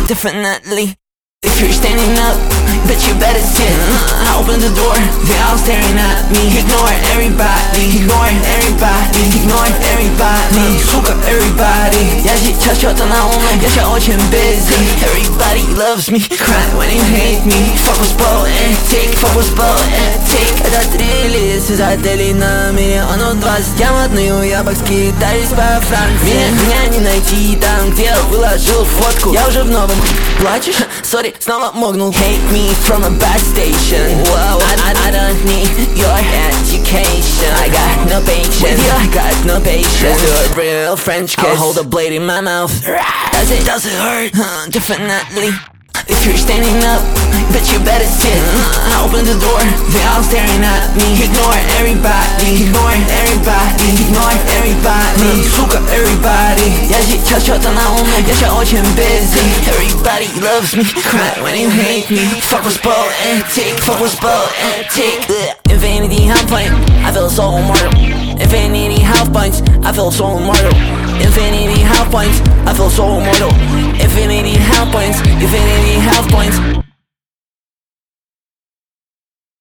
definitely. If you're standing up, bet you better sit. I open the door, they all staring at me. Ignore everybody, ignore everybody, ignore everybody. Сука, everybody. Я сейчас что-то на уме, я сейчас очень busy. Everybody loves me, cry when you hate me. Fuck was poetic, fuck was poetic. Этот релиз из отелей на миллиону 20. Я модный уебок, скитаюсь по Франции. Меня не найти там, где я выложил фотку. Я уже в новом. Плачешь? Сори, снова моргнул. Hate me from a bus station. Whoa, I don't need your education. I got no patience. With you, I got no patience. Do a real French kiss. I'll hold a blade in my mouth. Does it hurt? Definitely. If you're standing up, bet you better sit. I open the door, they all staring at me. Ignore everybody, ignore everybody, ignore everybody. Сука, everybody. Я сейчас что-то на уме, я сейчас очень busy. Everybody loves me, cry when you hate me. Fuck was poetic, fuck was poetic. Infinity half point, I feel so immortal. Infinity half points, I feel so immortal. Infinity half points, I feel so immortal. Infinity half points, infinity half points.